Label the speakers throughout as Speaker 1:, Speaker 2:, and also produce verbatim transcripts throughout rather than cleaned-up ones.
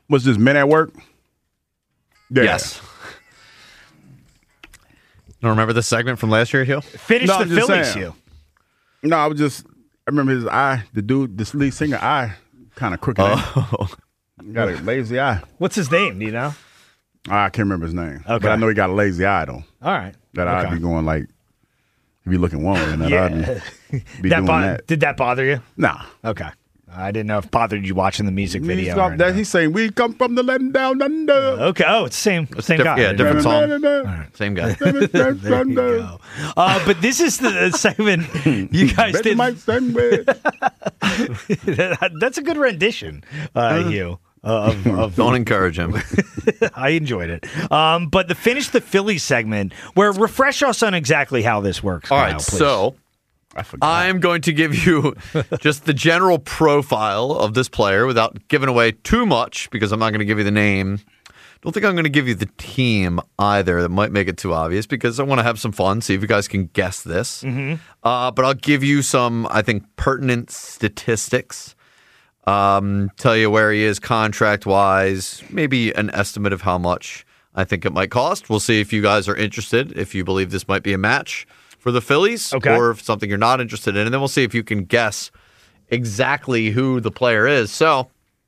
Speaker 1: Was this Men at Work? Yeah.
Speaker 2: Yes. Don't remember the segment from last year, Hugh?
Speaker 3: Finish
Speaker 1: No,
Speaker 3: the
Speaker 1: I'm just
Speaker 3: Phillies,
Speaker 1: saying.
Speaker 3: you.
Speaker 1: No, I was just. I remember his eye. The dude, this lead singer, eye, kind of crooked.
Speaker 2: Oh.
Speaker 1: Got a lazy eye.
Speaker 3: What's his name? Do you know?
Speaker 1: I can't remember his name.
Speaker 3: Okay.
Speaker 1: But I know he got a lazy eye though.
Speaker 3: All right.
Speaker 1: That
Speaker 3: okay.
Speaker 1: I'd be going like, if you looking one way, and that
Speaker 3: Yeah.
Speaker 1: I'd be, be
Speaker 3: that
Speaker 1: doing
Speaker 3: bo-
Speaker 1: that.
Speaker 3: Did that bother you?
Speaker 1: Nah.
Speaker 3: Okay. I didn't know if it bothered you watching the music
Speaker 1: He's,
Speaker 3: video.
Speaker 1: got-
Speaker 3: or
Speaker 1: that,
Speaker 3: anything.
Speaker 1: he's saying, we come from the land down under.
Speaker 3: Okay. Oh, it's the same, same
Speaker 2: diff-
Speaker 3: guy.
Speaker 2: yeah, different song.
Speaker 1: Right.
Speaker 2: Same guy.
Speaker 3: There you go. Uh, but this is the segment you guys did. That's a good rendition, uh, Hugh. Uh, of, of,
Speaker 2: Don't encourage him.
Speaker 3: I enjoyed it. Um, but the finish the Phillies segment, where refresh us on exactly how this works.
Speaker 2: All
Speaker 3: Kyle,
Speaker 2: right,
Speaker 3: please.
Speaker 2: so
Speaker 1: I forgot.
Speaker 2: I'm going to give you just the general profile of this player without giving away too much because I'm not going to give you the name. Don't think I'm going to give you the team either. That might make it too obvious because I want to have some fun, see if you guys can guess this. Mm-hmm. Uh, but I'll give you some, I think, pertinent statistics. Um, tell you where he is contract-wise, maybe an estimate of how much I think it might cost. We'll see if you guys are interested, if you believe this might be a match for the Phillies,
Speaker 3: okay.
Speaker 2: or if something you're not interested in, and then we'll see if you can guess exactly who the player is. So,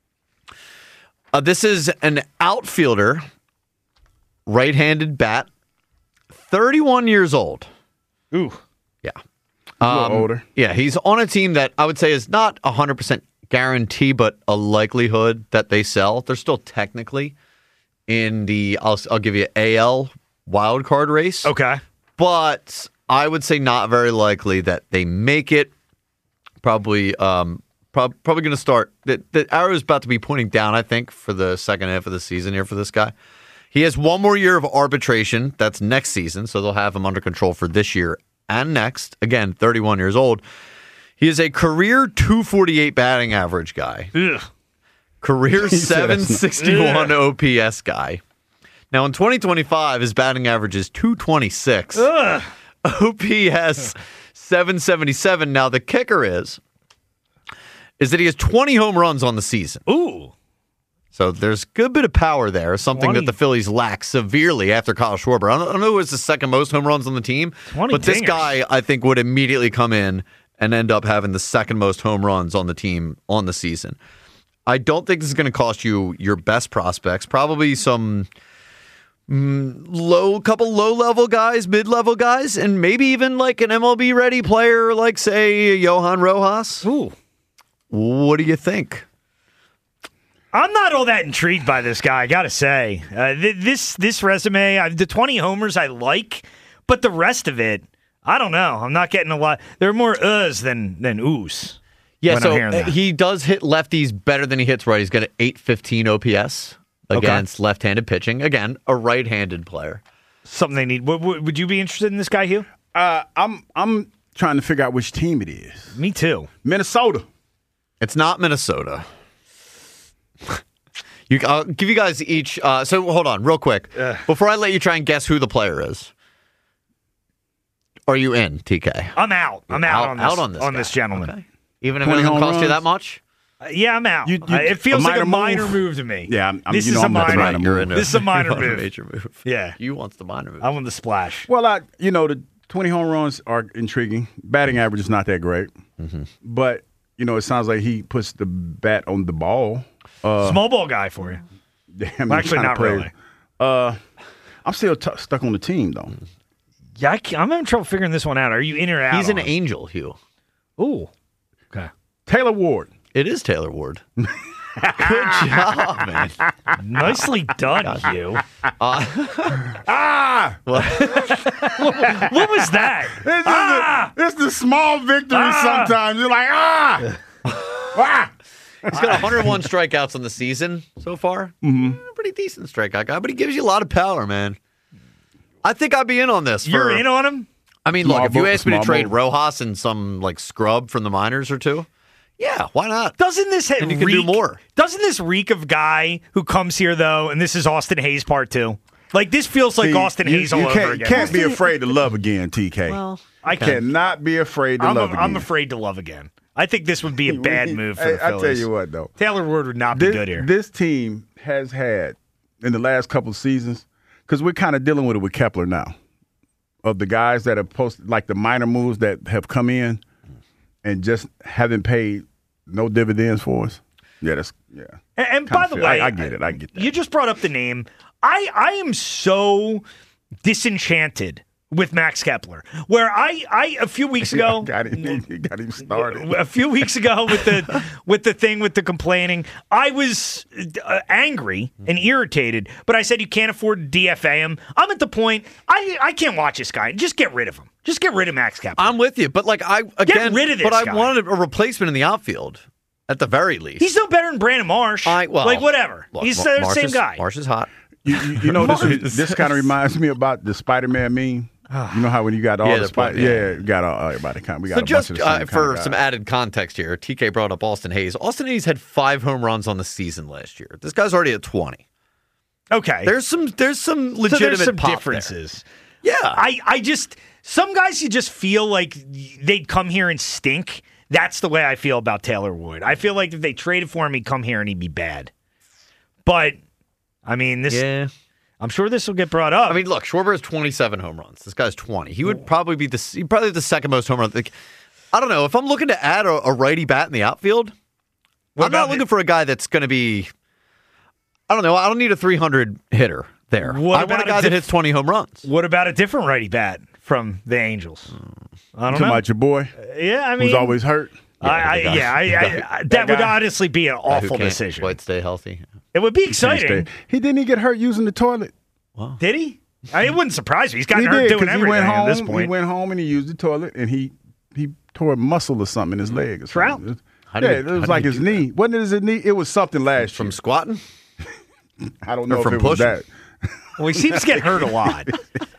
Speaker 2: uh, this is an outfielder, right-handed bat, thirty-one years old.
Speaker 3: Ooh.
Speaker 2: Yeah.
Speaker 1: A little older.
Speaker 2: Yeah, he's on a team that I would say is not one hundred percent guarantee, but a likelihood that they sell. They're still technically in the, I'll, I'll give you A L wild card race.
Speaker 3: Okay.
Speaker 2: But I would say not very likely that they make it. Probably um, prob- probably going to start. The, the arrow is about to be pointing down, I think, for the second half of the season here for this guy. He has one more year of arbitration. That's next season, so they'll have him under control for this year and next. Again, thirty-one years old. He is a career two forty-eight batting average guy.
Speaker 3: Ugh.
Speaker 2: Career
Speaker 1: said
Speaker 2: seven
Speaker 1: that's not-
Speaker 2: sixty-one O P S guy. Now, in twenty twenty-five, his batting average is two twenty-six.
Speaker 3: Ugh.
Speaker 2: O P S seven seventy-seven. Now, the kicker is, is that he has twenty home runs on the season.
Speaker 3: Ooh.
Speaker 2: So there's a good bit of power there, something
Speaker 3: twenty
Speaker 2: that the Phillies lack severely after Kyle Schwarber. I don't, I don't know who has the second most home runs on the team,
Speaker 3: twenty
Speaker 2: but this
Speaker 3: dingers.
Speaker 2: guy, I think, would immediately come in and end up having the second most home runs on the team on the season. I don't think this is going to cost you your best prospects. Probably some mm, low, couple low-level guys, mid-level guys, and maybe even like an M L B-ready player like, say, Johan Rojas.
Speaker 3: Ooh.
Speaker 2: What do you think?
Speaker 3: I'm not all that intrigued by this guy, I gotta say. Uh, th- this this resume, uh, the twenty homers I like, but the rest of it, I don't know. I'm not getting a lot. There are more uhs than than oohs.
Speaker 2: Yeah,
Speaker 3: when
Speaker 2: so
Speaker 3: I'm hearing
Speaker 2: uh,
Speaker 3: that.
Speaker 2: he does hit lefties better than he hits right. He's got an eight fifteen O P S against left-handed pitching. Again, a right-handed player.
Speaker 3: Something they need. W- w- would you be interested in this guy, Hugh?
Speaker 1: Uh, I'm I'm trying to figure out which team it is.
Speaker 3: Me too.
Speaker 1: Minnesota.
Speaker 2: It's not Minnesota. You, I'll give you guys each. Uh, so hold on, real quick,
Speaker 3: Ugh.
Speaker 2: before I let you try and guess who the player is. Are you in, T K?
Speaker 3: I'm out. I'm out,
Speaker 2: Out-
Speaker 3: on this,
Speaker 2: out on this
Speaker 3: on
Speaker 2: guy.
Speaker 3: this gentleman.
Speaker 2: Okay. Even if it
Speaker 1: twenty
Speaker 2: doesn't
Speaker 1: home
Speaker 2: cost you
Speaker 1: runs?
Speaker 2: that much.
Speaker 3: Uh, yeah, I'm out.
Speaker 1: You- you-
Speaker 3: Uh, it feels
Speaker 1: a
Speaker 3: like a
Speaker 1: minor
Speaker 3: minor
Speaker 1: move?
Speaker 3: move to me.
Speaker 1: Yeah, I'm- I'm-
Speaker 3: this
Speaker 1: you
Speaker 3: is
Speaker 1: know
Speaker 3: a
Speaker 1: I'm not
Speaker 3: minor.
Speaker 1: trying to
Speaker 2: You're
Speaker 1: move.
Speaker 2: in a,
Speaker 3: This is a minor
Speaker 2: you want
Speaker 3: move.
Speaker 2: major move.
Speaker 3: Yeah.
Speaker 2: You want the minor move.
Speaker 3: I want the splash.
Speaker 1: Well, I you know the twenty home runs are intriguing. Batting average is not that great,
Speaker 2: Mm-hmm.
Speaker 1: but you know it sounds like he puts the bat on the ball. Uh,
Speaker 3: Small ball guy for you.
Speaker 1: damn,
Speaker 3: Well, actually,
Speaker 1: kinda
Speaker 3: not
Speaker 1: plays.
Speaker 3: really.
Speaker 1: Uh, I'm still t- stuck on the team though.
Speaker 3: Yeah, I can't- I'm having trouble figuring this one out. Are you in or out?
Speaker 2: He's an
Speaker 3: on him?
Speaker 2: angel, Hugh.
Speaker 3: Ooh. Okay.
Speaker 1: Taylor Ward.
Speaker 2: It is Taylor Ward. Good job, man.
Speaker 3: Nicely done, Hugh.
Speaker 1: Ah,
Speaker 3: What was that?
Speaker 1: it's,
Speaker 3: Ah!
Speaker 1: the, it's the small victory.
Speaker 3: Ah!
Speaker 1: Sometimes you're like ah, ah.
Speaker 2: He's got one hundred one strikeouts on the season so far. Mm-hmm. Pretty decent strikeout guy, but he gives you a lot of power, man. I think I'd be in on this. For,
Speaker 3: You're in on him?
Speaker 2: I mean,
Speaker 1: Small
Speaker 2: look, if you
Speaker 1: ball-
Speaker 2: asked me to
Speaker 1: small
Speaker 2: trade
Speaker 1: ball.
Speaker 2: Rojas and some like scrub from the minors or two, yeah, why not?
Speaker 3: Doesn't this
Speaker 2: And you can do
Speaker 3: reek,
Speaker 2: more.
Speaker 3: Doesn't this reek of guy who comes here though, and this is Austin Hayes part two? Like this feels like
Speaker 1: See,
Speaker 3: Austin
Speaker 1: you,
Speaker 3: Hayes
Speaker 1: you
Speaker 3: all
Speaker 1: can't,
Speaker 3: over again.
Speaker 1: can't be afraid to love again, T K.
Speaker 2: Well,
Speaker 3: I can't.
Speaker 1: cannot be afraid to
Speaker 3: I'm,
Speaker 1: love
Speaker 3: I'm
Speaker 1: again.
Speaker 3: afraid to love again. I think this would be a bad move for
Speaker 1: hey,
Speaker 3: the Phillies.
Speaker 1: I tell you what, though.
Speaker 3: Taylor Ward would not be
Speaker 1: This,
Speaker 3: good here.
Speaker 1: this team has had, in the last couple of seasons, because we're kind of dealing with it with Kepler now, of the guys that have posted, like the minor moves that have come in and just haven't paid no dividends for us. Yeah, that's, yeah.
Speaker 3: And, and by the
Speaker 1: feel-
Speaker 3: way,
Speaker 1: I, I get it. I get that.
Speaker 3: You just brought up the name. I, I am so disenchanted with Max Kepler, where I, I a few weeks ago
Speaker 1: got him, he got him started.
Speaker 3: a few weeks ago with the with the thing with the complaining, I was uh, angry and irritated, but I said you can't afford to D F A him. I'm at the point I I can't watch this guy. Just get rid of him. Just get rid of Max Kepler.
Speaker 2: I'm with you, but like I again,
Speaker 3: rid of this
Speaker 2: but I
Speaker 3: guy.
Speaker 2: wanted a replacement in the outfield at the very least.
Speaker 3: He's no better than Brandon Marsh.
Speaker 2: I, well,
Speaker 3: like whatever.
Speaker 2: look,
Speaker 3: He's
Speaker 2: Mar-
Speaker 3: the
Speaker 2: Marsh
Speaker 3: same
Speaker 2: is,
Speaker 3: guy.
Speaker 2: Marsh is hot.
Speaker 1: You, you, you know, this, this kind of reminds me about the Spider-Man meme. You know how when you got all
Speaker 2: Yeah,
Speaker 1: the
Speaker 2: the
Speaker 1: Spider,
Speaker 2: point, yeah.
Speaker 1: yeah, you got all, everybody kind. We got
Speaker 2: So
Speaker 1: a bunch
Speaker 2: just
Speaker 1: of the
Speaker 2: uh,
Speaker 1: same
Speaker 2: for
Speaker 1: kind of
Speaker 2: some
Speaker 1: guys.
Speaker 2: added context here, T K brought up Austin Hayes. Austin Hayes had five home runs on the season last year. This guy's already at twenty.
Speaker 3: Okay.
Speaker 2: There's some there's some
Speaker 3: so
Speaker 2: legitimate
Speaker 3: there's some
Speaker 2: pop
Speaker 3: differences.
Speaker 2: there. Yeah,
Speaker 3: I, I just some guys you just feel like they'd come here and stink. That's the way I feel about Taylor Wood. I feel like if they traded for him, he'd come here and he'd be bad. But I mean, this
Speaker 2: yeah.
Speaker 3: I'm sure this will get brought up.
Speaker 2: I mean, look, Schwarber has twenty-seven home runs. This guy's twenty. He would probably be the he'd probably the second most home runs. Like, I don't know if I'm looking to add a, a righty bat in the outfield.
Speaker 3: What
Speaker 2: I'm
Speaker 3: about
Speaker 2: not looking
Speaker 3: the-
Speaker 2: for a guy that's going to be. I don't know. I don't need a three hundred hitter there.
Speaker 3: What
Speaker 2: I
Speaker 3: about
Speaker 2: want
Speaker 3: a
Speaker 2: a guy that
Speaker 3: diff-
Speaker 2: hits twenty home runs.
Speaker 3: what about a different righty bat from the Angels? I don't
Speaker 1: Talking
Speaker 3: know.
Speaker 1: about your boy
Speaker 3: Yeah, I mean,
Speaker 1: who's always hurt.
Speaker 3: I, I,
Speaker 2: the guy-
Speaker 3: yeah, I,
Speaker 2: the
Speaker 3: I,
Speaker 2: guy-
Speaker 3: I, that,
Speaker 1: that
Speaker 3: would
Speaker 1: guy-
Speaker 3: honestly be an
Speaker 2: Who
Speaker 3: awful
Speaker 2: can't
Speaker 3: decision.
Speaker 2: quite stay healthy.
Speaker 3: It would be
Speaker 1: Can't stay.
Speaker 3: exciting.
Speaker 1: He didn't even get hurt using the toilet.
Speaker 3: Did he? I mean, it wouldn't surprise me. He's gotten
Speaker 1: He
Speaker 3: hurt
Speaker 1: did
Speaker 3: doing
Speaker 1: because he
Speaker 3: everything
Speaker 1: went home.
Speaker 3: at this point.
Speaker 1: He went home and he used the toilet and he he tore a muscle or something in his leg. Or
Speaker 3: Trout?
Speaker 1: something.
Speaker 2: How do
Speaker 1: Yeah,
Speaker 2: you-
Speaker 1: it
Speaker 2: how
Speaker 1: was
Speaker 2: do
Speaker 1: like
Speaker 2: you
Speaker 1: his
Speaker 2: do
Speaker 1: knee. Wasn't it his knee? It was something last
Speaker 2: From
Speaker 1: year.
Speaker 2: squatting?
Speaker 1: I don't know
Speaker 2: or
Speaker 1: if
Speaker 2: from
Speaker 1: it was
Speaker 2: pushing?
Speaker 1: that.
Speaker 3: Well, he seems to get hurt a lot.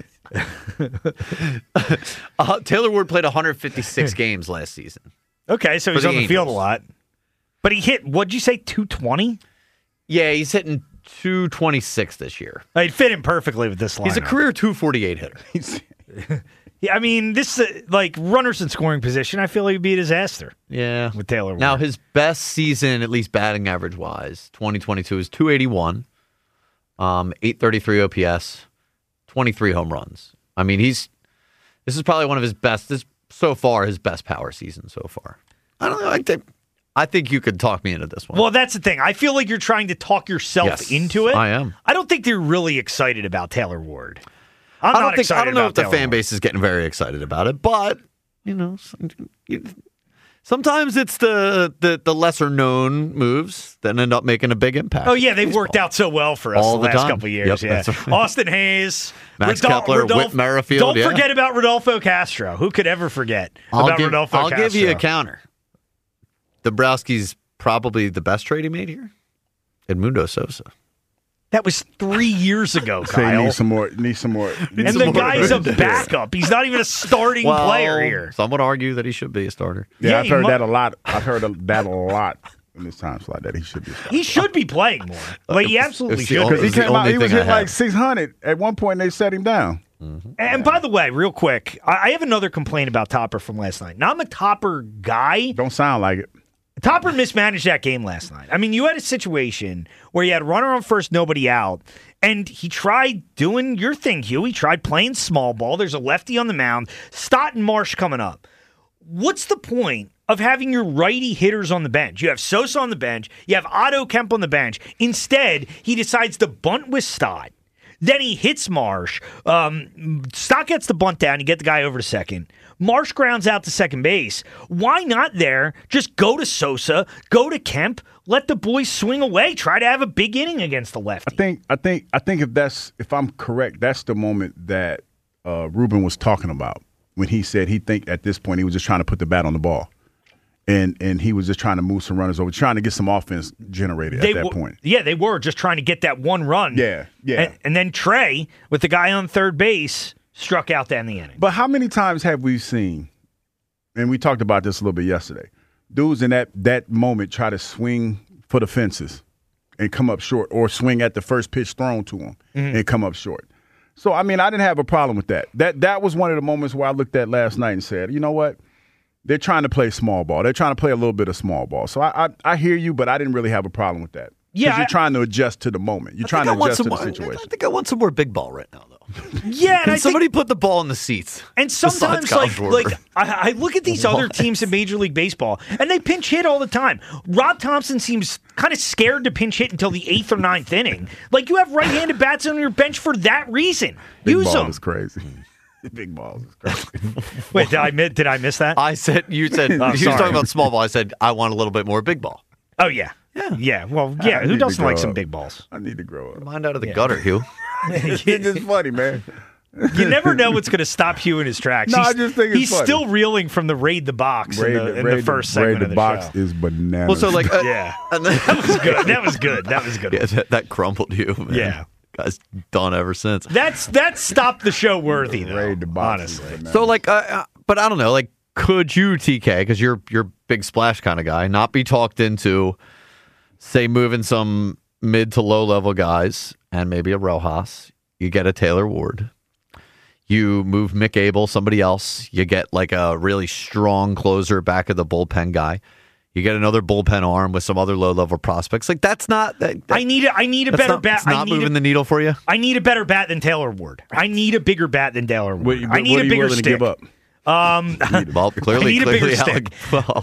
Speaker 2: Uh, Taylor Ward played one hundred fifty-six games last season.
Speaker 3: Okay, so
Speaker 2: For
Speaker 3: he's
Speaker 2: the
Speaker 3: on the field a
Speaker 2: Angels.
Speaker 3: lot. But he hit, what'd you say, two twenty?
Speaker 2: Yeah, he's hitting two twenty-six this year.
Speaker 3: He'd fit in perfectly with this lineup.
Speaker 2: He's a career two forty-eight hitter.
Speaker 1: He's-
Speaker 3: Yeah, I mean, this, uh, like, runners in scoring position, I feel like it'd be a disaster
Speaker 2: Yeah.
Speaker 3: with Taylor Ward.
Speaker 2: Now, his best season, at least batting average wise, twenty twenty-two is two eighty-one, um, eight thirty-three O P S, twenty-three home runs. I mean, he's this is probably one of his best, this so far, his best power season so far. I don't know. I think, I think you could talk me into this one.
Speaker 3: Well, that's the thing. I feel like you're trying to talk yourself
Speaker 2: Yes,
Speaker 3: into it.
Speaker 2: I am.
Speaker 3: I don't think they're really excited about Taylor Ward. I'm
Speaker 2: I
Speaker 3: not
Speaker 2: don't think
Speaker 3: excited
Speaker 2: I don't know
Speaker 3: about
Speaker 2: if the
Speaker 3: Taylor
Speaker 2: fan
Speaker 3: Ward.
Speaker 2: base is getting very excited about it, but you know, some- you- sometimes it's the, the the lesser known moves that end up making a big impact.
Speaker 3: Oh yeah, they've worked out so well for us
Speaker 2: All
Speaker 3: the
Speaker 2: the
Speaker 3: last
Speaker 2: time.
Speaker 3: couple of years.
Speaker 2: Yep,
Speaker 3: yeah,
Speaker 2: that's right.
Speaker 3: Austin Hayes,
Speaker 2: Max
Speaker 3: Rodol-
Speaker 2: Kepler, Whit Merrifield,
Speaker 3: Don't
Speaker 2: yeah.
Speaker 3: forget about Rodolfo Castro. Who could ever forget
Speaker 2: I'll
Speaker 3: about
Speaker 2: give,
Speaker 3: Rodolfo
Speaker 2: I'll
Speaker 3: Castro?
Speaker 2: give you a counter. Dombrowski's probably the best trade he made here. Edmundo Sosa.
Speaker 3: That was three years ago,
Speaker 1: Say he
Speaker 3: Kyle.
Speaker 1: needs some more. Need some more.
Speaker 3: And
Speaker 2: some
Speaker 3: the
Speaker 2: more
Speaker 3: guy's a
Speaker 2: credit.
Speaker 3: backup. He's not even a starting player here.
Speaker 2: Some would argue that he should be a starter.
Speaker 1: Yeah,
Speaker 3: Yeah,
Speaker 1: I've
Speaker 3: he
Speaker 1: heard
Speaker 3: mu-
Speaker 1: that a lot. I've heard that a lot in this time slot that he should be.
Speaker 3: He should be playing more. Like he absolutely
Speaker 2: it's the
Speaker 3: should.
Speaker 2: only-
Speaker 1: Because he
Speaker 2: It was the
Speaker 1: came out,
Speaker 2: only
Speaker 1: he was
Speaker 2: thing I
Speaker 1: hitting like
Speaker 2: have.
Speaker 1: six hundred. At one point, they set him down.
Speaker 3: And by the way, real quick, I I have another complaint about Topper from last night. Now, I'm a Topper guy.
Speaker 1: Don't sound like it.
Speaker 3: Topper mismanaged that game last night. I mean, you had a situation where you had a runner on first, nobody out, and he tried doing your thing, Hugh. He tried playing small ball. There's a lefty on the mound. Stott and Marsh coming up. What's the point of having your righty hitters on the bench? You have Sosa on the bench. You have Otto Kemp on the bench. Instead, he decides to bunt with Stott. Then he hits Marsh. Um, Stott gets the bunt down. You get the guy over to second. Marsh grounds out to second base. Why not there? Just go to Sosa, go to Kemp, let the boys swing away. Try to have a big inning against the lefty.
Speaker 1: I think. I think. I think if that's if I'm correct, that's the moment that uh, Ruben was talking about when he said he think at this point he was just trying to put the bat on the ball, and and he was just trying to move some runners over, trying to get some offense generated
Speaker 3: They
Speaker 1: at that
Speaker 3: w-
Speaker 1: point.
Speaker 3: Yeah, they were just trying to get that one run.
Speaker 1: Yeah, yeah.
Speaker 3: And, and then Trey, with the guy on third base, struck out to end the inning.
Speaker 1: But how many times have we seen, and we talked about this a little bit yesterday, dudes in that, that moment try to swing for the fences and come up short, or swing at the first pitch thrown to them and come up short. So, I mean, I didn't have a problem with that. That that was one of the moments where I looked at last night and said, you know what? they're trying to play small ball. They're trying to play a little bit of small ball. So I I, I hear you, but I didn't really have a problem with that.
Speaker 3: Yeah,
Speaker 1: Because you're
Speaker 3: I-
Speaker 1: trying to adjust to the moment. You're
Speaker 2: I
Speaker 1: trying
Speaker 2: think
Speaker 1: to
Speaker 2: I want
Speaker 1: adjust to
Speaker 2: some
Speaker 1: the
Speaker 2: more-
Speaker 1: situation.
Speaker 2: I think I want some more big ball right now, though.
Speaker 3: Yeah, and
Speaker 2: Can
Speaker 3: I
Speaker 2: somebody
Speaker 3: think,
Speaker 2: put the ball in the seats?
Speaker 3: and
Speaker 2: besides
Speaker 3: sometimes
Speaker 2: Kyle
Speaker 3: like
Speaker 2: Schwarber?
Speaker 3: like I, I look at these other
Speaker 2: What?
Speaker 3: teams in Major League Baseball, and they pinch hit all the time. Rob Thompson seems kind of scared to pinch hit until the eighth or ninth inning. Like you have right-handed bats on your bench for that reason.
Speaker 1: Big
Speaker 3: Use
Speaker 1: ball
Speaker 3: them.
Speaker 1: is crazy. Big balls is crazy.
Speaker 3: Wait, did I mi- did I miss that?
Speaker 2: I said you said he was
Speaker 3: sorry.
Speaker 2: talking about small ball. I said I want a little bit more big ball.
Speaker 3: Oh yeah,
Speaker 2: Yeah.
Speaker 3: yeah. Well, yeah.
Speaker 1: I
Speaker 3: Who
Speaker 1: need to
Speaker 3: doesn't like
Speaker 1: grow
Speaker 3: some
Speaker 1: up.
Speaker 3: big balls?
Speaker 1: I need to grow up.
Speaker 2: Mind out of the gutter, Hugh.
Speaker 1: It's just funny, man.
Speaker 3: You never know what's going to stop Hugh in his tracks.
Speaker 1: No,
Speaker 3: he's,
Speaker 1: I just think it's
Speaker 3: he's
Speaker 1: funny.
Speaker 3: still reeling from the raid the box in the, in the first segment
Speaker 1: Raid
Speaker 3: of
Speaker 1: the
Speaker 3: the
Speaker 1: box
Speaker 3: show.
Speaker 1: is bananas.
Speaker 2: Well, so like uh,
Speaker 3: Yeah.
Speaker 2: and then,
Speaker 3: That was good. That was good. That was good.
Speaker 2: yeah, that, that crumbled you. Man.
Speaker 3: Yeah.
Speaker 2: Guy's done ever since.
Speaker 3: That's that's stopped the show worthy though.
Speaker 1: Raid the box is
Speaker 3: honestly.
Speaker 1: bananas.
Speaker 2: So like, uh, uh, but I don't know. Like, could you, T K, because you're you're a big splash kind of guy, not be talked into, say, moving some mid to low level guys and maybe a Rojas? You get a Taylor Ward. You move Mick Abel, somebody else. You get like a really strong closer back of the bullpen guy. You get another bullpen arm with some other low level prospects. Like that's not. That, that-
Speaker 3: I need a, I need a
Speaker 2: that's
Speaker 3: better
Speaker 2: not,
Speaker 3: bat.
Speaker 2: It's
Speaker 3: I
Speaker 2: not
Speaker 3: need
Speaker 2: moving
Speaker 3: a,
Speaker 2: the needle for you.
Speaker 3: I need a better bat than Taylor Ward. I need a bigger bat than Taylor Ward.
Speaker 1: What,
Speaker 3: I
Speaker 1: what
Speaker 3: need
Speaker 1: are
Speaker 3: a
Speaker 1: you
Speaker 3: bigger
Speaker 1: willing
Speaker 3: stick.
Speaker 1: to give up?
Speaker 3: Um,
Speaker 2: Well, clearly,
Speaker 3: need a
Speaker 2: clearly,
Speaker 3: bigger
Speaker 2: Alec, well,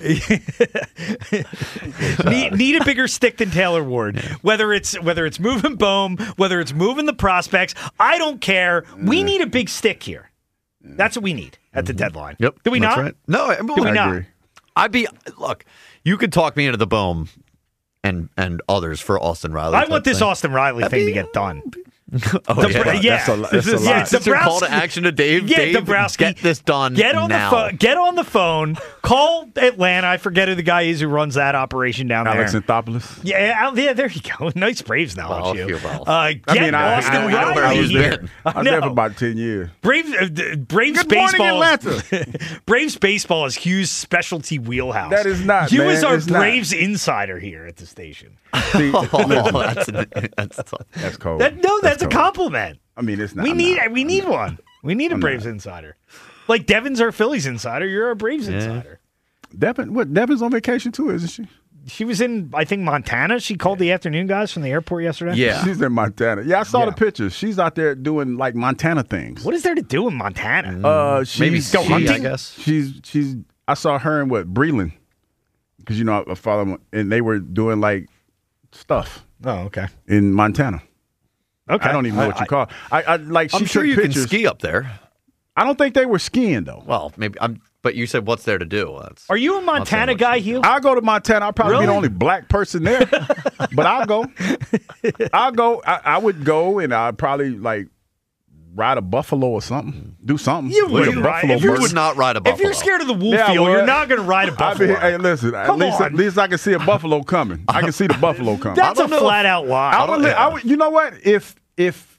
Speaker 3: need, need a bigger stick than Taylor Ward. Whether it's whether it's moving Bohm, whether it's moving the prospects, I don't care. We need a big stick here. That's what we need at the deadline.
Speaker 2: Yep.
Speaker 3: Do we
Speaker 2: that's
Speaker 3: not?
Speaker 2: Right. No, I,
Speaker 3: Do we
Speaker 1: I
Speaker 3: not?
Speaker 1: agree.
Speaker 2: I'd be look. You could talk me into the Bohm and and others for Austin Riley.
Speaker 3: I
Speaker 2: type
Speaker 3: want this
Speaker 2: thing.
Speaker 3: Austin Riley thing to get done.
Speaker 2: Oh,
Speaker 3: The-
Speaker 2: yeah.
Speaker 3: yeah,
Speaker 1: That's a lot- that's a
Speaker 3: Yeah,
Speaker 1: lot.
Speaker 2: That's your call to
Speaker 3: Dombrowski-
Speaker 2: action to Dave.
Speaker 3: Yeah,
Speaker 2: Dave,
Speaker 3: Dombrowski,
Speaker 2: get this done.
Speaker 3: Get on
Speaker 2: now.
Speaker 3: the phone. Get on the phone. Call Atlanta. I forget who the guy is who runs that operation down
Speaker 1: Alex
Speaker 3: there.
Speaker 1: Anthopoulos.
Speaker 3: Yeah, out there. There you go. Nice Braves knowledge,
Speaker 2: Well,
Speaker 3: you.
Speaker 2: if you will.
Speaker 3: Uh, get
Speaker 1: I mean, I,
Speaker 3: Austin
Speaker 1: I, I,
Speaker 3: Riley
Speaker 2: where
Speaker 1: I was
Speaker 2: he's
Speaker 3: here.
Speaker 2: been.
Speaker 1: there. I was there for
Speaker 3: know.
Speaker 1: about ten years.
Speaker 3: Braves, uh, d- Braves
Speaker 1: Good morning,
Speaker 3: baseball.
Speaker 1: Atlanta.
Speaker 3: Braves baseball is Hugh's specialty wheelhouse.
Speaker 1: That is not,
Speaker 3: Hugh
Speaker 1: man.
Speaker 3: is our
Speaker 1: It's not.
Speaker 3: Braves insider here at the station.
Speaker 1: See,
Speaker 2: Oh,
Speaker 1: listen,
Speaker 2: that's, an, that's tough.
Speaker 1: that's cold.
Speaker 3: That, no, that's, a
Speaker 1: cold.
Speaker 3: compliment.
Speaker 1: I mean, it's not.
Speaker 3: We
Speaker 1: I'm
Speaker 3: need
Speaker 1: not.
Speaker 3: we need one. We need a
Speaker 1: I'm
Speaker 3: Braves insider. Like Devin's our Phillies insider. You're our Braves insider.
Speaker 1: Devin, what? Devin's on vacation too, isn't she?
Speaker 3: She was in, I think, Montana. She called the afternoon guys from the airport yesterday.
Speaker 2: Yeah.
Speaker 1: She's in Montana. Yeah, I saw
Speaker 3: Yeah.
Speaker 1: the pictures. She's out there doing like Montana things.
Speaker 3: What is there to do in Montana?
Speaker 1: Uh, she's,
Speaker 2: Maybe
Speaker 3: go
Speaker 2: ski,
Speaker 3: hunting?
Speaker 2: I guess.
Speaker 1: She's she's. I saw her and what Breland, because you know I follow them, and they were doing like stuff
Speaker 3: Oh, okay.
Speaker 1: in Montana.
Speaker 3: Okay.
Speaker 1: I don't even know what you call. I, I like. She
Speaker 2: I'm sure
Speaker 1: took
Speaker 2: you
Speaker 1: pictures.
Speaker 2: can ski up there.
Speaker 1: I don't think they were skiing though.
Speaker 2: Well, maybe. I'm. But you said what's there to do? That's,
Speaker 3: Are you a Montana
Speaker 2: what
Speaker 3: guy,
Speaker 2: she-
Speaker 3: Hugh?
Speaker 1: I'll go to Montana. I'll probably be
Speaker 3: Really?
Speaker 1: the only black person there, but I'll go. I'll go. I, I would go, and I'd probably like ride a buffalo or something. Do something.
Speaker 3: You
Speaker 1: Like
Speaker 3: wouldn't
Speaker 1: a
Speaker 3: ride-
Speaker 1: buffalo
Speaker 3: if
Speaker 2: you
Speaker 3: you're-
Speaker 1: bird.
Speaker 2: would not ride a
Speaker 3: If
Speaker 2: buffalo.
Speaker 3: you're scared of the wolf
Speaker 1: Yeah, I
Speaker 3: field,
Speaker 1: would.
Speaker 3: you're not going to ride a
Speaker 1: I
Speaker 3: buffalo.
Speaker 1: mean, hey, listen. At
Speaker 3: Come
Speaker 1: least,
Speaker 3: on.
Speaker 1: at least I can see a buffalo coming. I can see the buffalo coming.
Speaker 3: That's a
Speaker 2: don't know
Speaker 3: flat out lie.
Speaker 1: I would, li- I would, you know what? If if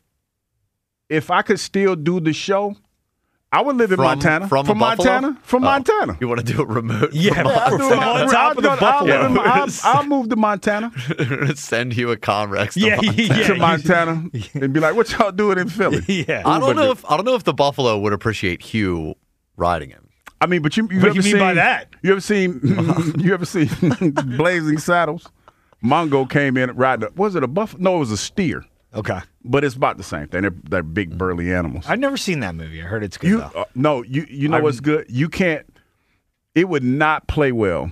Speaker 1: if I could still do the show, I would live in
Speaker 2: From-
Speaker 1: Montana.
Speaker 2: from a
Speaker 1: from
Speaker 2: buffalo?
Speaker 1: From from
Speaker 2: Oh.
Speaker 1: Montana.
Speaker 2: You want to do it remote?
Speaker 3: Yeah,
Speaker 2: from
Speaker 3: I'll
Speaker 1: I'll,
Speaker 3: do
Speaker 1: do
Speaker 3: it
Speaker 1: my-
Speaker 3: on top of the
Speaker 1: I'll, I'll, live in-
Speaker 3: buffalo.
Speaker 1: I'll, I'll move to Montana.
Speaker 2: Send you a Conrex. To
Speaker 3: Yeah,
Speaker 2: Montana.
Speaker 3: yeah.
Speaker 1: to Montana and be like, "What y'all doing in Philly?"
Speaker 3: Yeah.
Speaker 2: I don't
Speaker 1: But
Speaker 2: know
Speaker 1: the-
Speaker 2: if I don't know if the buffalo would appreciate Hugh riding him.
Speaker 1: I mean, but you, you
Speaker 3: What
Speaker 1: ever
Speaker 3: do you mean
Speaker 1: seen
Speaker 3: by that?
Speaker 1: You ever seen? you ever seen Blazing Saddles? Mongo came in riding. A, was it a buffalo? No, it was a steer.
Speaker 3: Okay.
Speaker 1: But it's about the same thing. They're, they're big burly animals.
Speaker 3: I've never seen that movie. I heard it's good,
Speaker 1: You
Speaker 3: though.
Speaker 1: uh, no, you you know
Speaker 3: I'm-
Speaker 1: what's good? You can't. It would not play well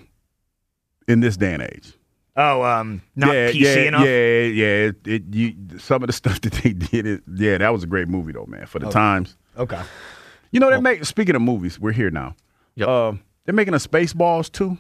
Speaker 1: in this day and age.
Speaker 3: Oh, um, not
Speaker 1: yeah,
Speaker 3: P C
Speaker 1: yeah,
Speaker 3: enough?
Speaker 1: yeah, yeah. It, it, you, some of the stuff that they did, it, yeah, that was a great movie though, man. For the times,
Speaker 3: Okay.
Speaker 1: you know, they make. Speaking of movies, we're here now.
Speaker 2: Yep.
Speaker 1: Uh, they're making a Spaceballs too.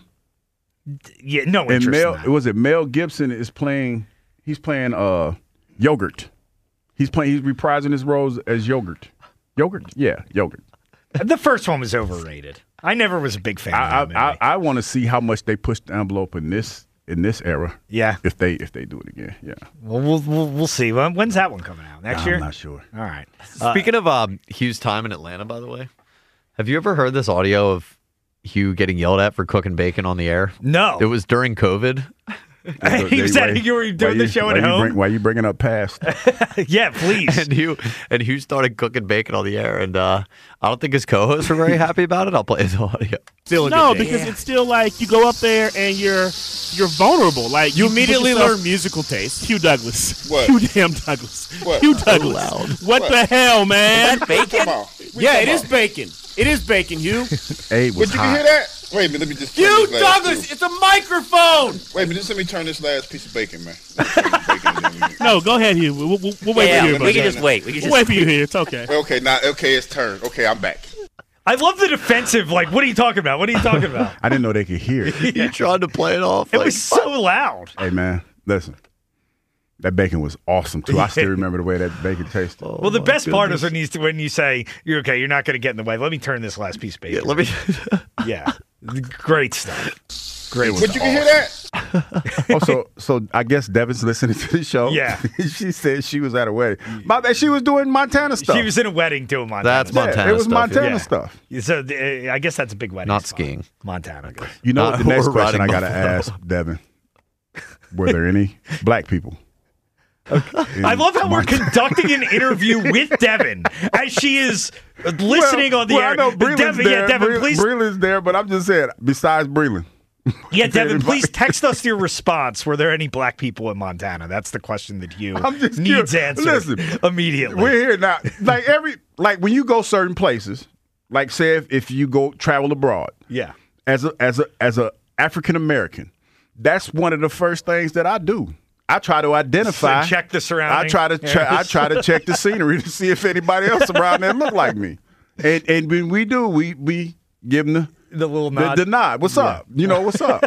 Speaker 3: Yeah, no
Speaker 1: And
Speaker 3: interest
Speaker 1: Mel,
Speaker 3: in that.
Speaker 1: was it Mel Gibson is playing? He's playing uh Yogurt. He's playing. He's reprising his roles as Yogurt. Yogurt, yeah, Yogurt.
Speaker 3: The first one was overrated. I never was a big fan
Speaker 1: I
Speaker 3: of that
Speaker 1: I,
Speaker 3: movie.
Speaker 1: I, I want to see how much they push the envelope in this in this era.
Speaker 3: yeah.
Speaker 1: If they if they do it again, yeah.
Speaker 3: Well, we'll, we'll, we'll see. When, when's that one coming out? Next
Speaker 1: I'm
Speaker 3: year?
Speaker 1: not sure.
Speaker 3: All right.
Speaker 2: Speaking of um, Hugh's time in Atlanta, by the way, have you ever heard this audio of Hugh getting yelled at for cooking bacon on the air?
Speaker 3: No.
Speaker 2: It was during COVID.
Speaker 3: He was at, you were doing the show
Speaker 1: why
Speaker 3: at
Speaker 1: you
Speaker 3: home?
Speaker 1: Bring, why you bringing up past?
Speaker 3: Yeah, please.
Speaker 2: And Hugh and Hugh started cooking bacon on the air, and uh, I don't think his co-hosts were very happy about it. I'll play his audio.
Speaker 4: Still no, because yeah. it's still like you go up there and you're you're vulnerable. Like
Speaker 3: you,
Speaker 4: you
Speaker 3: immediately
Speaker 4: yourself,
Speaker 3: learn musical taste.
Speaker 4: Hugh Douglas.
Speaker 5: What?
Speaker 4: Hugh damn Douglas.
Speaker 5: What?
Speaker 4: Hugh Douglas.
Speaker 5: So
Speaker 4: what,
Speaker 5: what
Speaker 4: the hell, man?
Speaker 5: Bacon?
Speaker 4: Yeah, it is bacon. It is bacon, Hugh.
Speaker 1: Hey, was
Speaker 5: but you
Speaker 1: hot.
Speaker 5: can hear that? Wait a minute, let me just.
Speaker 4: Hugh Douglas, it's a microphone.
Speaker 5: Wait a minute, just let me turn this last piece of bacon, man. Bacon
Speaker 4: no, go ahead, Hugh. We'll, we'll, we'll wait
Speaker 6: yeah,
Speaker 4: for you.
Speaker 6: We can just wait. We can
Speaker 4: we'll
Speaker 6: just
Speaker 4: wait for you here. It's okay.
Speaker 5: Okay, now okay, it's turned. Okay, I'm back.
Speaker 3: I love the defensive. Like, what are you talking about? What are you talking about?
Speaker 1: I didn't know they could hear.
Speaker 2: You tried to play it off.
Speaker 3: It
Speaker 2: like,
Speaker 3: was so loud.
Speaker 1: Hey, man, listen. That bacon was awesome, too. I still remember the way that bacon tasted.
Speaker 3: Well, the best part is when you, when you say, "You're okay, you're not going to get in the way. Let me turn this last piece of bacon."
Speaker 2: Yeah, let me.
Speaker 3: Yeah. Great stuff. Great
Speaker 5: But
Speaker 3: stuff.
Speaker 5: you can hear that?
Speaker 1: Oh, so, so I guess Devin's listening to the show.
Speaker 3: Yeah.
Speaker 1: She said she was at a wedding. My bad, she was doing Montana stuff.
Speaker 3: She was in a wedding doing Montana.
Speaker 2: That's
Speaker 3: stuff.
Speaker 2: Montana.
Speaker 1: Yeah, it was
Speaker 2: stuff,
Speaker 1: Montana
Speaker 3: yeah.
Speaker 1: stuff.
Speaker 3: So uh, I guess that's a big wedding.
Speaker 2: Not
Speaker 3: spot.
Speaker 2: skiing.
Speaker 3: Montana. I guess.
Speaker 1: You know
Speaker 2: Uh,
Speaker 1: what the next
Speaker 2: we're
Speaker 1: question I
Speaker 2: riding
Speaker 1: got to
Speaker 2: buffalo.
Speaker 1: ask Devin? Were there any black people?
Speaker 3: I love how we're conducting an interview with Devin as she is listening
Speaker 1: well,
Speaker 3: on the
Speaker 1: well,
Speaker 3: air.
Speaker 1: I know Breland's
Speaker 3: Devin,
Speaker 1: there.
Speaker 3: yeah, Devin,
Speaker 1: Bre-
Speaker 3: please.
Speaker 1: Breland's there, but I'm just saying, besides Breland.
Speaker 3: Yeah, Devin,
Speaker 1: Anybody?
Speaker 3: please text us your response. Were there any black people in Montana? That's the question that Hugh
Speaker 1: I'm just
Speaker 3: needs
Speaker 1: curious.
Speaker 3: answered
Speaker 1: Listen,
Speaker 3: immediately.
Speaker 1: We're here now. Like every, like when you go certain places, like say if, if you go travel abroad,
Speaker 3: yeah.
Speaker 1: as a as a as a African American, that's one of the first things that I do. I try to identify.
Speaker 3: So check the surroundings.
Speaker 1: I try to check. I try to check the scenery to see if anybody else around there look like me. And and when we do, we we give them the
Speaker 3: The little
Speaker 1: the,
Speaker 3: nod.
Speaker 1: the nod. What's
Speaker 3: Yeah.
Speaker 1: up? You know what's up?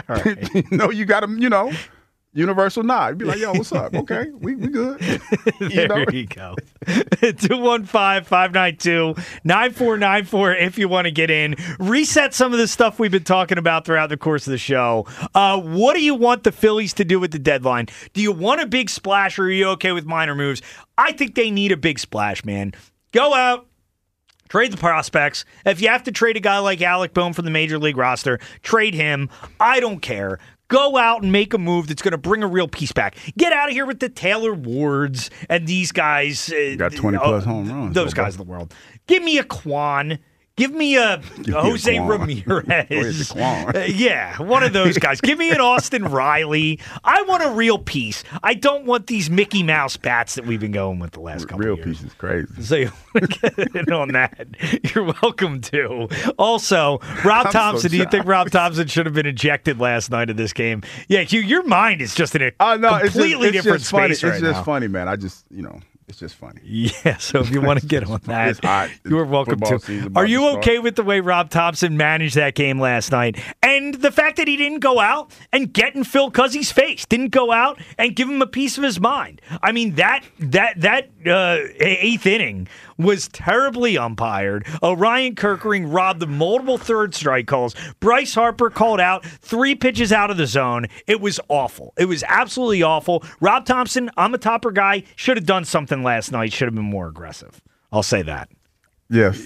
Speaker 1: you know you got to you know universal nod. Be like, yo, what's up? Okay, we we good. You
Speaker 3: There
Speaker 1: know?
Speaker 3: you go. two one five, five nine two, nine four nine four if you want to get in. Reset some of the stuff we've been talking about throughout the course of the show. Uh, what do you want the Phillies to do with the deadline? Do you want a big splash or are you okay with minor moves? I think they need a big splash, man. Go out. Trade the prospects. If you have to trade a guy like Alec Boehm from the Major League roster, trade him. I don't care. Go out and make a move that's going to bring a real piece back. Get out of here with the Taylor Wards and these guys. Uh,
Speaker 1: Got twenty plus home runs.
Speaker 3: Those
Speaker 1: bro.
Speaker 3: guys in the world. Give me a Quan. Give me a
Speaker 1: me a
Speaker 3: Jose
Speaker 1: Quan.
Speaker 3: Ramirez.
Speaker 1: Go ahead, the Quan.
Speaker 3: Uh, yeah, one of those guys. Give me an Austin Riley. I want a real piece. I don't want these Mickey Mouse bats that we've been going with the last couple
Speaker 1: Real
Speaker 3: of years.
Speaker 1: piece is crazy.
Speaker 3: So you want to get in on that, you're welcome to. Also, Rob
Speaker 1: I'm
Speaker 3: Thompson,
Speaker 1: so
Speaker 3: do you think
Speaker 1: shocked.
Speaker 3: Rob Thompson should have been ejected last night of this game? Yeah, Hugh, your mind is just in a
Speaker 1: Oh no, it's just,
Speaker 3: completely
Speaker 1: it's
Speaker 3: different
Speaker 1: just funny.
Speaker 3: space right
Speaker 1: It's just
Speaker 3: now.
Speaker 1: funny, man. I just you know, it's just funny.
Speaker 3: Yeah, so if you want to get on that,
Speaker 1: It's hot.
Speaker 3: you're welcome
Speaker 1: Football
Speaker 3: to.
Speaker 1: season about
Speaker 3: Are
Speaker 1: to
Speaker 3: you
Speaker 1: start.
Speaker 3: okay with the way Rob Thompson managed that game last night? And the fact that he didn't go out and get in Phil Cuzzy's face, didn't go out and give him a piece of his mind. I mean, that that that uh, eighth inning was terribly umpired. Orion Kirkering robbed of multiple third strike calls. Bryce Harper called out three pitches out of the zone. It was awful. It was absolutely awful. Rob Thompson, I'm a topper guy, should have done something last night, should have been more aggressive. I'll say that.
Speaker 1: Yes.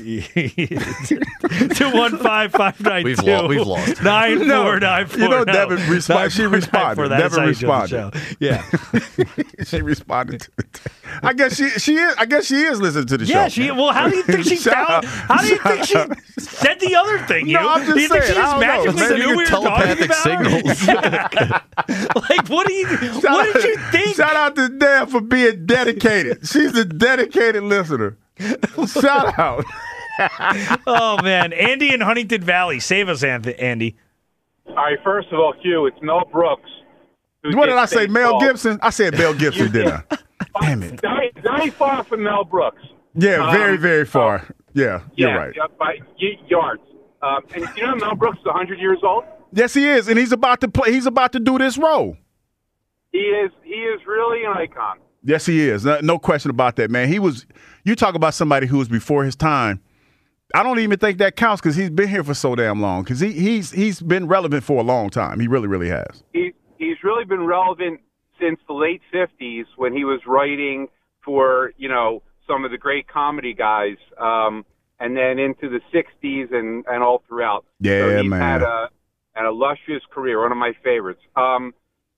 Speaker 3: two one five, five nine two,
Speaker 2: We've lo- we've lost.
Speaker 3: nine four nine four.
Speaker 1: You know, Devin responded. She responded. Devin responded.
Speaker 3: Yeah.
Speaker 1: she responded to it. I guess she she is. I guess she is listening to the
Speaker 3: Yeah,
Speaker 1: show.
Speaker 3: she. Well, how do you think she
Speaker 1: Shout
Speaker 3: found?
Speaker 1: out.
Speaker 3: How do you think she
Speaker 1: Shout out.
Speaker 3: said the other thing? You?
Speaker 1: No, I'm just
Speaker 3: do you think
Speaker 1: saying,
Speaker 3: she
Speaker 1: I
Speaker 3: just
Speaker 1: don't know.
Speaker 3: magically
Speaker 1: Maybe
Speaker 3: knew
Speaker 2: your
Speaker 3: we were talking
Speaker 2: telepathic
Speaker 3: about her?
Speaker 2: signals.
Speaker 3: Yeah. Like, what do you?
Speaker 1: Shout
Speaker 3: What
Speaker 1: out-
Speaker 3: did you think?
Speaker 1: Shout out to Dan for being dedicated. She's a dedicated listener. Shout out.
Speaker 3: Oh man, Andy in Huntington Valley, save us, Anth- Andy.
Speaker 7: All right, first of all, Q, it's Mel Brooks. who
Speaker 1: What did
Speaker 7: did
Speaker 1: I say?
Speaker 7: St.
Speaker 1: Mel
Speaker 7: Paul.
Speaker 1: Gibson? I said Mel Gibson, didn't I? Damn it.
Speaker 7: Not, not far from Mel Brooks.
Speaker 1: Yeah, very,
Speaker 7: Um,
Speaker 1: very far. Yeah,
Speaker 7: Yeah,
Speaker 1: you're right.
Speaker 7: yeah, by y- yards. Um, and you know Mel Brooks is one hundred years old?
Speaker 1: Yes, he is, and he's about to play. He's about to do this role.
Speaker 7: He is He is really an icon.
Speaker 1: Yes, he is. No, no question about that, man. He was. You talk about somebody who was before his time. I don't even think that counts because he's been here for so damn long. Because he, he's he's been relevant for a long time. He really, really has.
Speaker 7: He, he's really been relevant since the late fifties when he was writing for, you know, some of the great comedy guys, um, and then into the sixties and, and all throughout.
Speaker 1: Yeah,
Speaker 7: so he's
Speaker 1: man.
Speaker 7: had a, an illustrious career, one of my favorites. Um,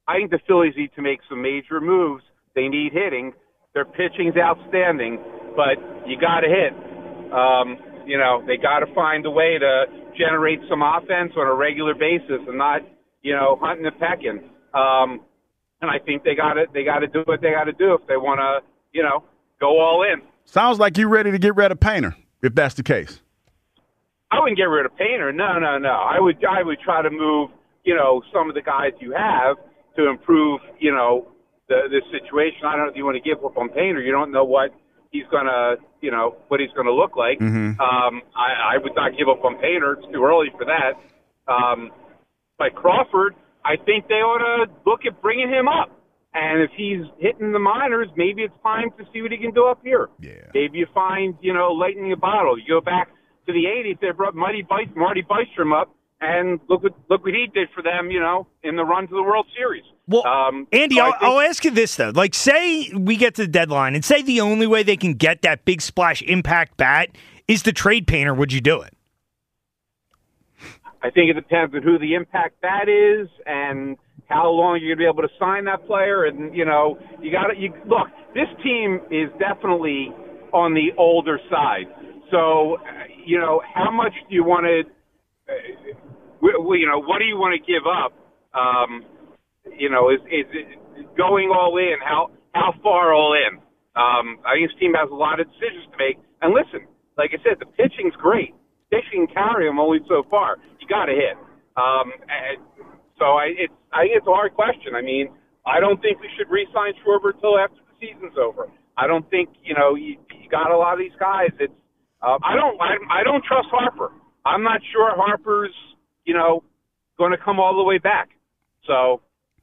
Speaker 7: I think the Phillies need to make some major moves. They need hitting. Their pitching's outstanding, but you got to hit. Um, you know, they got to find a way to generate some offense on a regular basis and not, you know, hunting and pecking. Um, and I think they got to they got to do what they got to do if they want to, you know, go all in.
Speaker 1: Sounds like you're ready to get rid of Painter, if that's the case.
Speaker 7: I wouldn't get rid of Painter. No, no, no. I would I would try to move, you know, some of the guys you have to improve, you know, the the situation. I don't know if you want to give up on Painter. You don't know what he's gonna, you know, what he's gonna look like.
Speaker 1: Mm-hmm.
Speaker 7: Um, I, I would not give up on Painter. It's too early for that. Um, but Crawford, I think they ought to look at bringing him up. And if he's hitting the minors, maybe it's time to see what he can do up here.
Speaker 1: Yeah.
Speaker 7: Maybe you find, you know, lightning a bottle. You go back to the eighties, they brought Marty, Be- Marty Bystrom up, and look what look what he did for them, you know, in the run to the World Series.
Speaker 3: Well,
Speaker 7: um,
Speaker 3: Andy,
Speaker 7: so
Speaker 3: I'll,
Speaker 7: think-
Speaker 3: I'll ask you this, though. Like, say we get to the deadline, and say the only way they can get that big splash impact bat is to trade Painter, would you do it?
Speaker 7: I think it depends on who the impact bat is and how long you're going to be able to sign that player. And, you know, you got to you, – look, this team is definitely on the older side. So, you know, how much do you want to uh, – you know, what do you want to give up? Um, you know, is, is it going all in? How how far all in? Um, I think this team has a lot of decisions to make. And listen, like I said, the pitching's great. Pitching can carry them only so far. You got to hit. Um, and so I, it's I think it's a hard question. I mean, I don't think we should re-sign Schwarber until after the season's over. I don't think you know you, you got a lot of these guys. It's uh, I don't I, I don't trust Harper. I'm not sure Harper's you know going to come all the way back. So.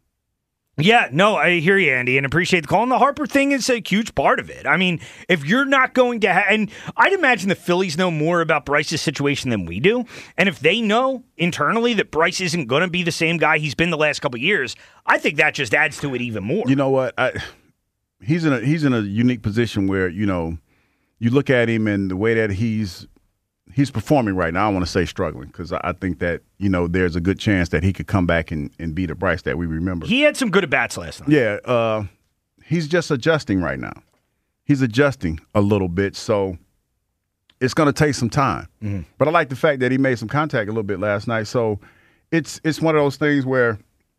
Speaker 3: Yeah, no, I hear you, Andy, and appreciate the call. And the Harper thing is a huge part of it. I mean, if you're not going to have, and I'd imagine the Phillies know more about Bryce's situation than we do. And if they know internally that Bryce isn't going to be the same guy he's been the last couple of years, I think that just adds to it even more.
Speaker 1: You know what? I, he's in a he's in a unique position where, you know, you look at him and the way that he's he's performing right now. I don't want to say struggling because I think that, you know, there's a good chance that he could come back and, and be the Bryce that we remember.
Speaker 3: He had some good at-bats last night.
Speaker 1: Yeah. Uh, he's just adjusting right now. He's adjusting a little bit, so it's going to take some time. Mm-hmm. But I like the fact that he made some contact a little bit last night. So it's it's one of those things where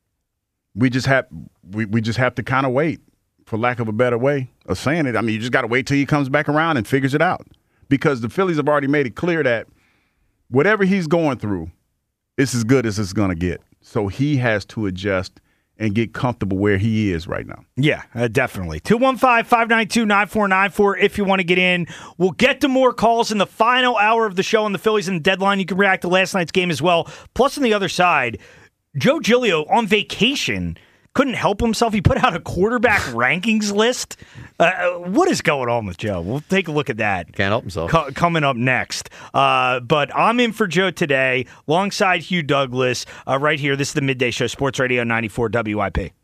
Speaker 1: we just have we, we just have to kind of wait, for lack of a better way of saying it. I mean, you just got to wait till he comes back around and figures it out. Because the Phillies have already made it clear that whatever he's going through, it's as good as it's going to get. So he has to adjust and get comfortable where he is right now.
Speaker 3: Yeah, uh, definitely. two one five, five nine two, nine four nine four if you want to get in. We'll get to more calls in the final hour of the show on the Phillies and the deadline. You can react to last night's game as well. Plus, on the other side, Joe Giglio on vacation couldn't help himself. He put out a quarterback rankings list. Uh, what is going on with Joe? We'll take a look at that.
Speaker 2: Can't help himself.
Speaker 3: Co- coming up next. Uh, but I'm in for Joe today, alongside Hugh Douglas, uh, right here. This is the Midday Show, Sports Radio ninety-four W I P.